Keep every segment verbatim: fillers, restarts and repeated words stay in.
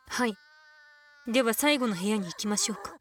はい。では最後の部屋に行きましょうか。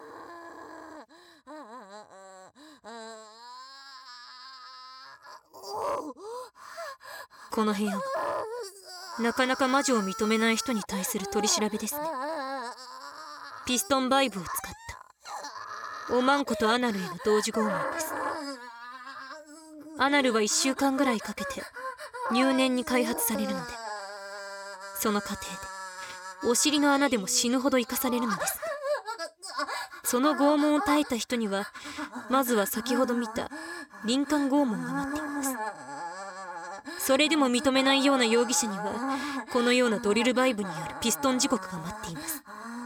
この部屋はなかなか魔女を認めない人に対する取り調べですね。ピストンバイブを使ったおまんことアナルへの同時拷問です。アナルはいっしゅうかんぐらいかけて入念に開発されるので、その過程でお尻の穴でも死ぬほど生かされるのです。その拷問を耐えた人にはまずは先ほど見た林間拷問が待っています。それでも認めないような容疑者にはこのようなドリルバイブによるピストン地獄が待っています。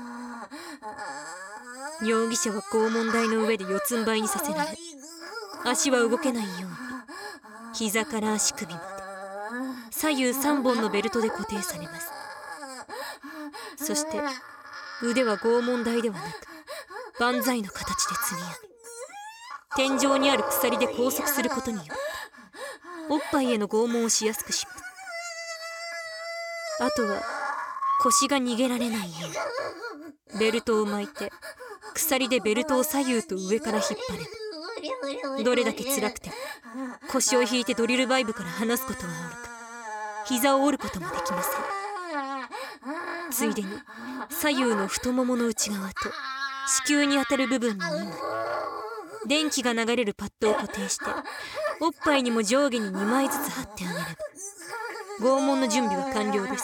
容疑者は拷問台の上で四つん這いにさせられ、足は動けないように膝から足首まで左右さんぼんのベルトで固定されます。そして腕は拷問台ではなく万歳の形で積み上げ、天井にある鎖で拘束することによっておっぱいへの拷問をしやすくします。あとは腰が逃げられないようにベルトを巻いて鎖でベルトを左右と上から引っ張れば、どれだけ辛くても腰を引いてドリルバイブから離すことはおろか膝を折ることもできません。ついでに左右の太ももの内側と子宮に当たる部分ににまい電気が流れるパッドを固定しておっぱいにも上下ににまいずつ貼ってあげれば拷問の準備は完了です。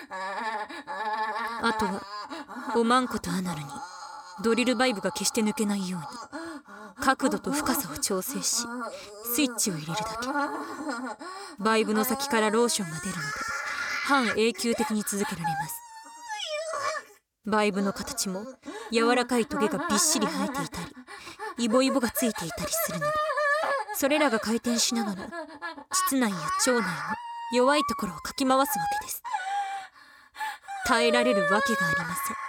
あとはおまんことアナルにドリルバイブが決して抜けないように角度と深さを調整しスイッチを入れるだけ。バイブの先からローションが出るので半永久的に続けられます。バイブの形も柔らかいトゲがびっしり生えていたりイボイボがついていたりするので、それらが回転しながら膣内や腸内の弱いところをかき回すわけです。耐えられるわけがありません。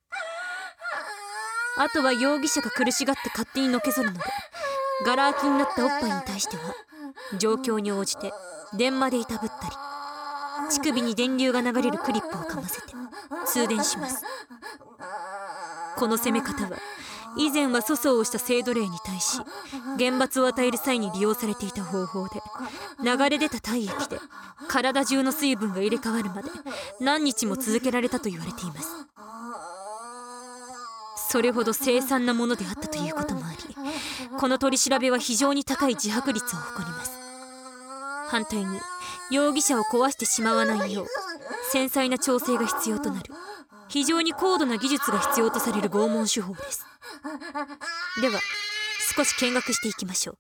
あとは容疑者が苦しがって勝手にのけぞるので、ガラ空きになったおっぱいに対しては状況に応じて電話でいたぶったり、乳首に電流が流れるクリップをかませて通電します。この攻め方は以前は粗相をした性奴隷に対し厳罰を与える際に利用されていた方法で、流れ出た体液で体中の水分が入れ替わるまで何日も続けられたと言われています。それほど凄惨なものであったということもあり、この取り調べは非常に高い自白率を誇ります。反対に容疑者を壊してしまわないよう繊細な調整が必要となる非常に高度な技術が必要とされる拷問手法です。では少し見学していきましょう。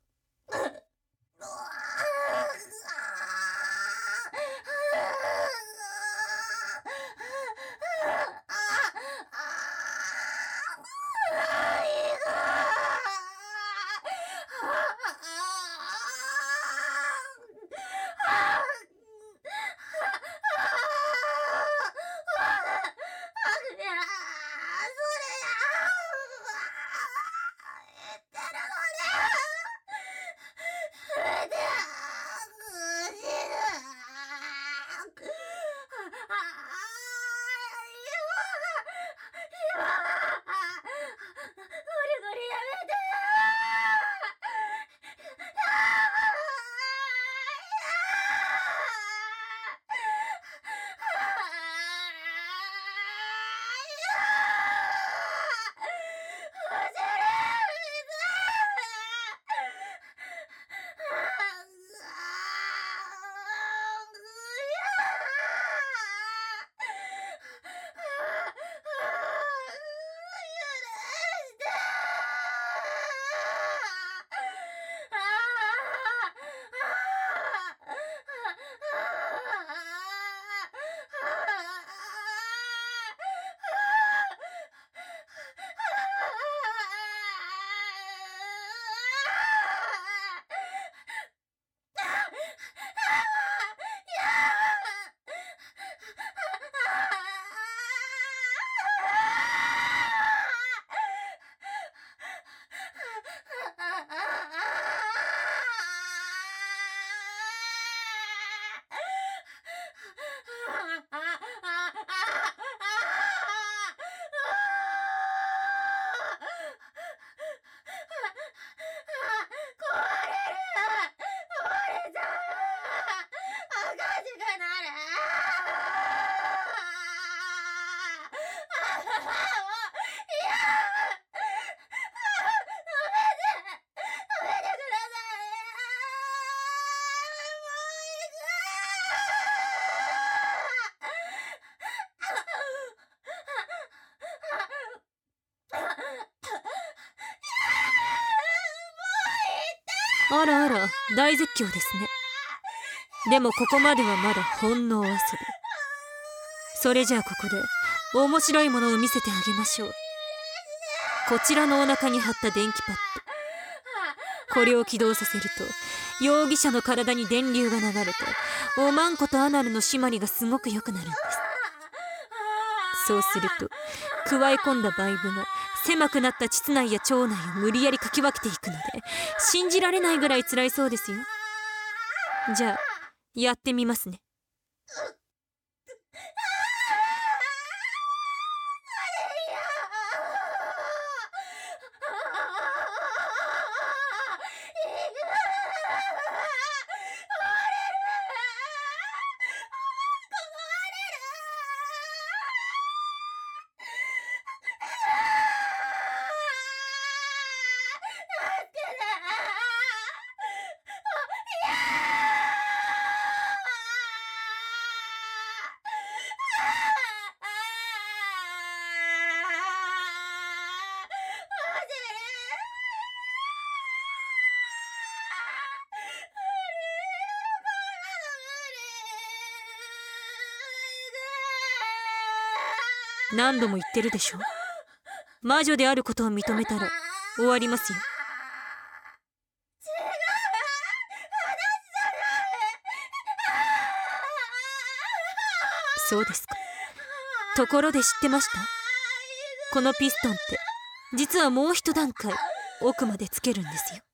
あらあら、大絶叫ですね。でもここまではまだほんのお遊び。それじゃあここで面白いものを見せてあげましょう。こちらのお腹に貼った電気パッド、これを起動させると容疑者の体に電流が流れて、おまんことアナルの締まりがすごく良くなるんです。そうすると加え込んだバイブが狭くなった膣内や腸内を無理やりかき分けていくので、信じられないぐらい辛いそうですよ。じゃあやってみますね。何度も言ってるでしょ。魔女であることを認めたら終わりますよ。そうですか。ところで知ってました？このピストンって実はもう一段階奥までつけるんですよ。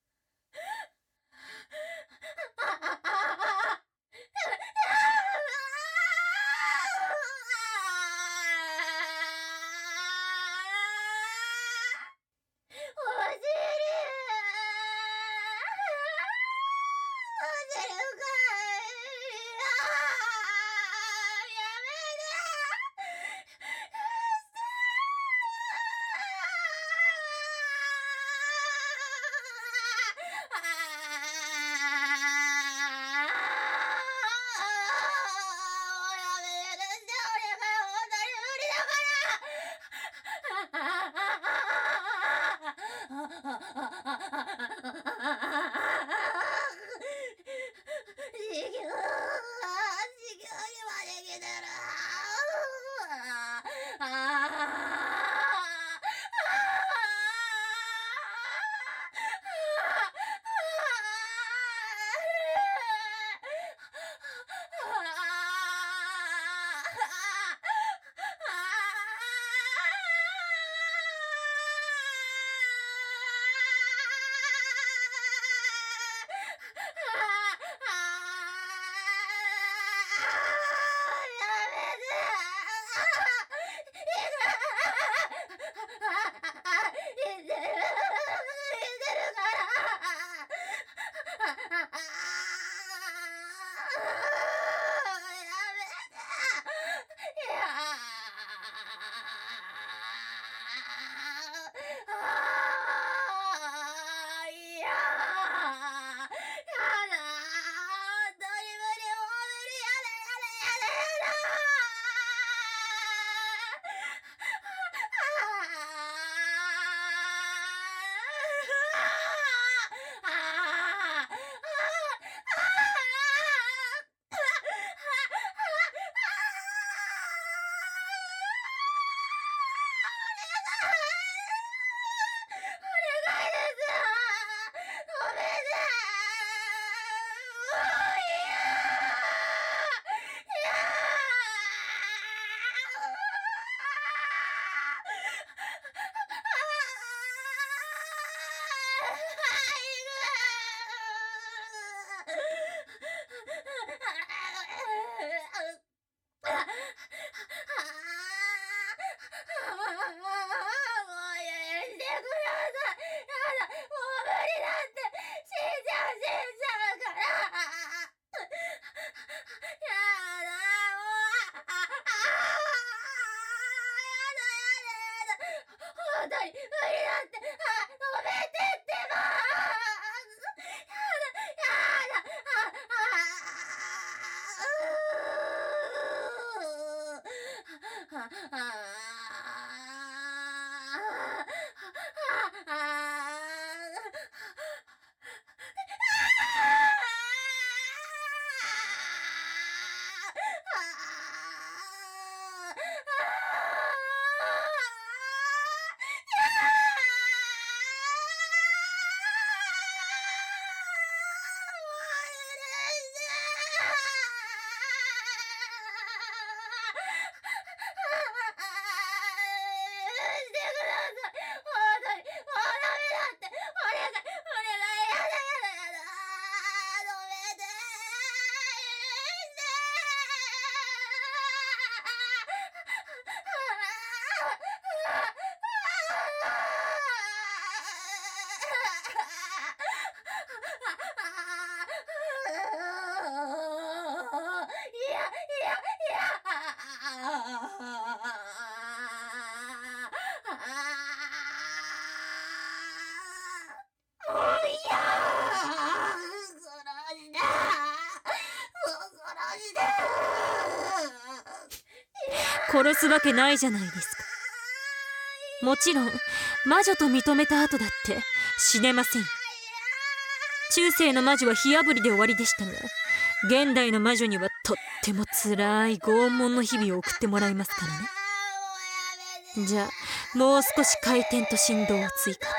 殺すわけないじゃないですか。もちろん魔女と認めた後だって死ねませんよ。中世の魔女は火あぶりで終わりでしたが、現代の魔女にはとっても辛い拷問の日々を送ってもらいますからね。じゃあもう少し回転と振動を追加。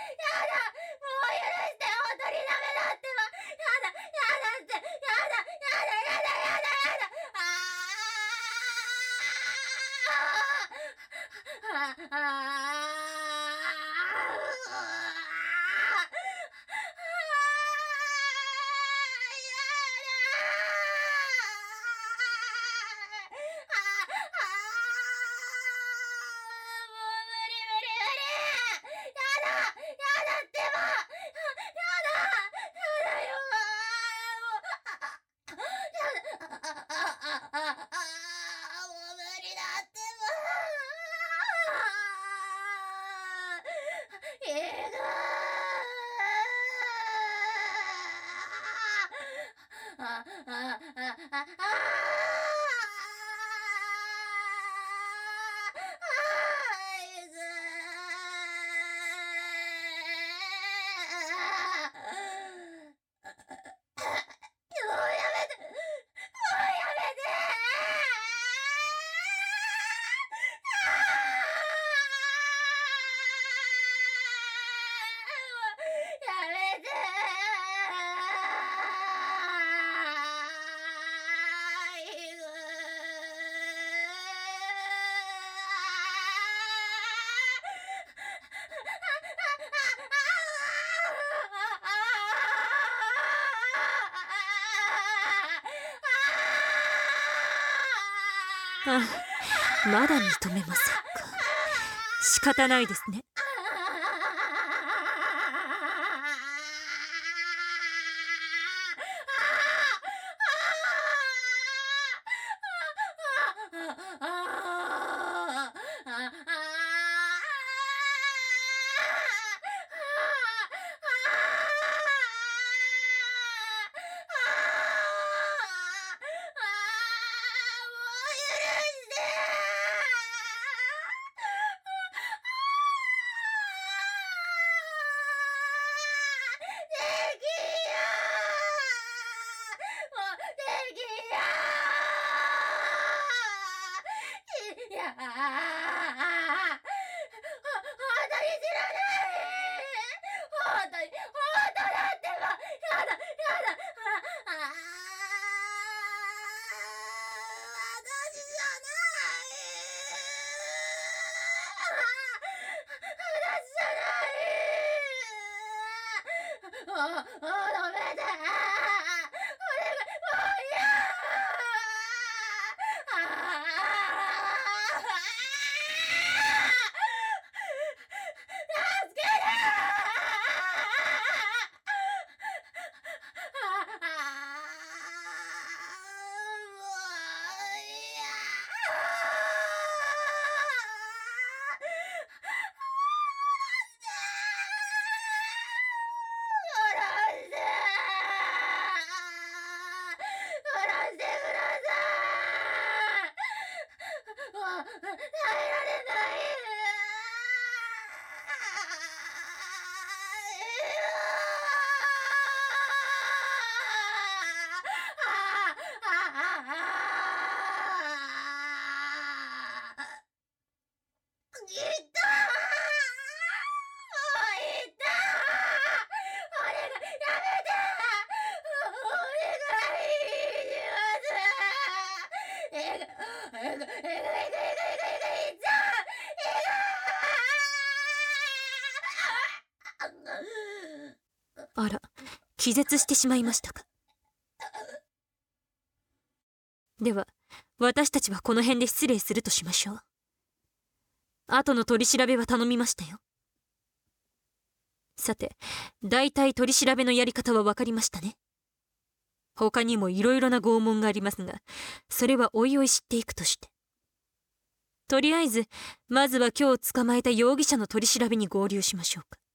ああ、まだ認めませんか。仕方ないですね。あら、気絶してしまいましたか。では私たちはこの辺で失礼するとしましょう。後の取り調べは頼みましたよ。さて、だいたい取り調べのやり方は分かりましたね。他にもいろいろな拷問がありますが、それはおいおい知っていくとして、とりあえずまずは今日捕まえた容疑者の取り調べに合流しましょうか。